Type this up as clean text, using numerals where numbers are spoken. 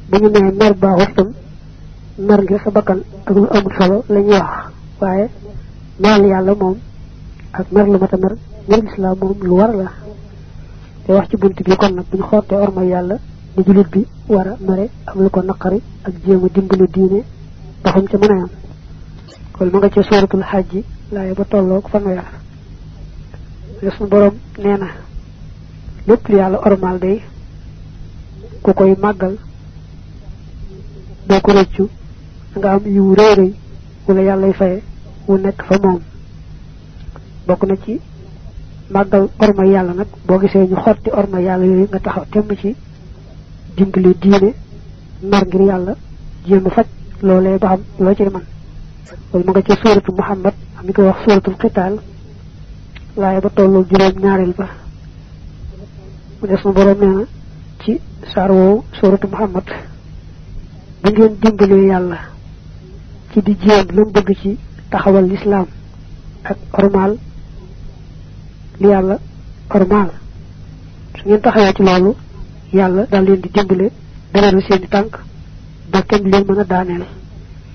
bu ñu nee mer baaxut tam mer ngir sa bakkan ak lu amul solo lañuy wax waaye ñaan yàlla moom ak mer lu mata mer ngir lislaam moom lu war la te wax ci buntu bi kon nag buñ xootee orma yàlla di julit bi war a mere am lu ko naqari ak jéem a dimbali diine taxum ca mën a yam kon ma nga ci suratul hajj laaye ba tolloog fanweer suñu borom nee na lépp lu yàlla ormal day ku koy màggal doo ko rëccu nga am yu réeréy wala yàllay faye wu nekk fa moom bokk na ci màggal orma yàlla nag boo gisee ñu xotti orma yàlla yooyu nga taxaw temm ci dimbali diine nar ngir yàlla jéem a faj loolee ba xam loo ci man loolu ma nga ci suuratu Muhammad am ko wax suuratul Qitaal laaye ba tollu juróom ñaareel ba mu des na borom nee na ci saar woowu suuratu Muhammad bu ngeen dimbalee yàlla ci di jéem lu bëgg ci taxawal lislaam ak ormal li yàlla ormal su ngeen taxawee ci loolu yàlla daal leen di dimbale dana seen tànk ba kenn leen mën a daaneel